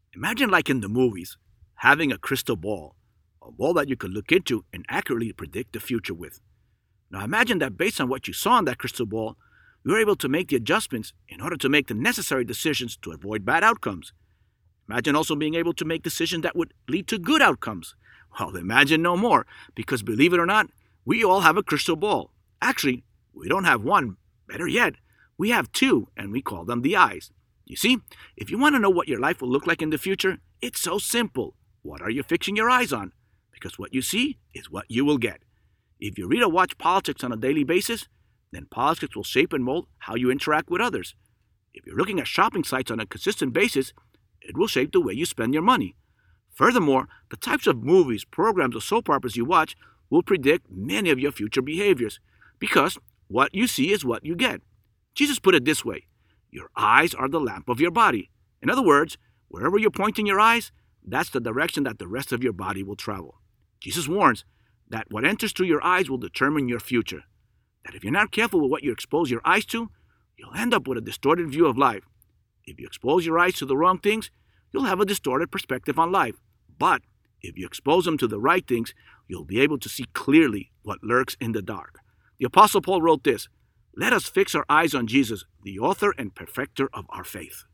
Imagine, like in the movies, having a crystal ball, a ball that you could look into and accurately predict the future with. Now imagine that based on what you saw in that crystal ball, you were able to make the adjustments in order to make the necessary decisions to avoid bad outcomes. Imagine also being able to make decisions that would lead to good outcomes. Well, imagine no more, because believe it or not, we all have a crystal ball. Actually, we don't have one. Better yet, we have two, and we call them the eyes. You see, if you want to know what your life will look like in the future, it's so simple. What are you fixing your eyes on? Because what you see is what you will get. If you read or watch politics on a daily basis, then politics will shape and mold how you interact with others. If you're looking at shopping sites on a consistent basis, it will shape the way you spend your money. Furthermore, the types of movies, programs, or soap operas you watch will predict many of your future behaviors, because what you see is what you get. Jesus put it this way: your eyes are the lamp of your body. In other words, wherever you're pointing your eyes, that's the direction that the rest of your body will travel. Jesus warns that what enters through your eyes will determine your future. That if you're not careful with what you expose your eyes to, you'll end up with a distorted view of life. If you expose your eyes to the wrong things, you'll have a distorted perspective on life. But if you expose them to the right things, you'll be able to see clearly what lurks in the dark. The Apostle Paul wrote this: "Let us fix our eyes on Jesus, the author and perfecter of our faith."